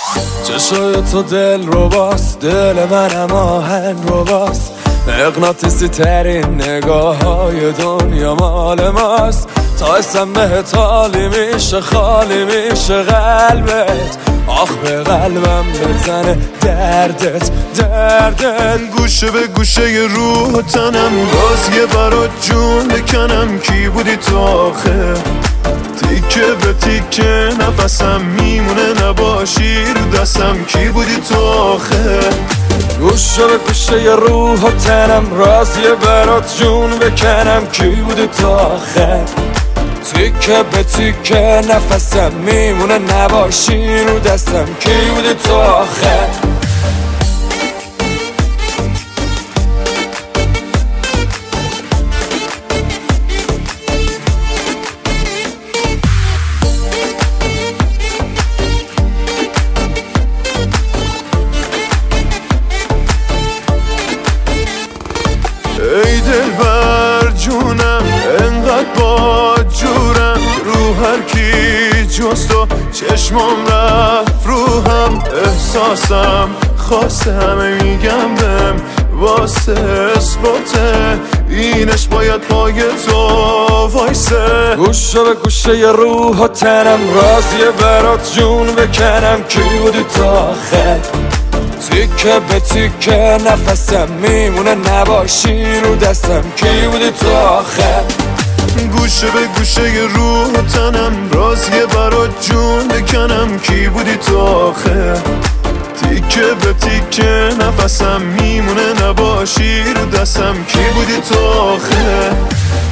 چشای تو دل رو باست، دل منم آهن رو باست، مغناطیسی ترین نگاه های دنیا مال ماست. تا اسم بهت حالی میشه، خالی میشه قلبت، آخ به قلبم بزنه دردت. گوشه به گوشه روح و تنم، باز یه برات جون بکنم. کی بودی تو آخه؟ تیکه به تیکه نفسم میمونه، نباشی رو دستم. کی بودی تو آخه؟ گوشه به گوشه ی روح و تنم، راضیه برات جون بکنم. کی بودی تو آخه؟ تیکه به تیکه نفسم میمونه، نباشی رو دستم. کی بودی تو آخه؟ ای دلبر جونم، انقدر با جورم، رو هر کی جز تو چشمام رفت روحم. احساسم خواسته همه میگم بهم، واسه اثباته اینش باید پای تو وایسه. گوشه به گوشه ی روح و تنم، راضیه برات جون بکنم. کی بودی تو آخه؟ تیکه به تیکه نفسم میمونه، نباشی رو دستم. کی بودی تو آخه؟ گوشه به گوشه ی روح و تنم، راضیه برات جون بکنم. کی بودی تو آخه؟ تیکه به تیکه نفسم میمونه، نباشی رو دستم. کی بودی تو آخه؟